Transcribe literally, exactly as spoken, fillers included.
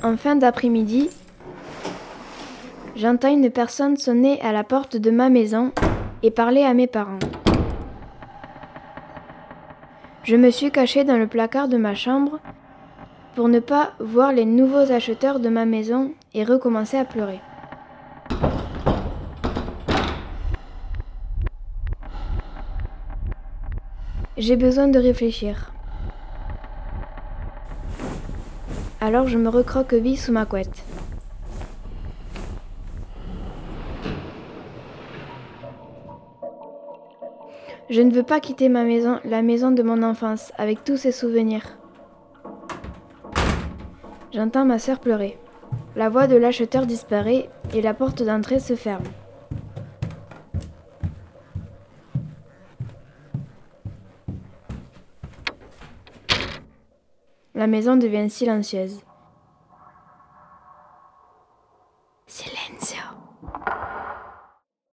En fin d'après-midi, j'entends une personne sonner à la porte de ma maison et parler à mes parents. Je me suis cachée dans le placard de ma chambre pour ne pas voir les nouveaux acheteurs de ma maison et recommencer à pleurer. J'ai besoin de réfléchir. Alors je me recroqueville sous ma couette. Je ne veux pas quitter ma maison, la maison de mon enfance, avec tous ses souvenirs. J'entends ma sœur pleurer. La voix de l'acheteur disparaît et la porte d'entrée se ferme. La maison devient silencieuse. Silenzio.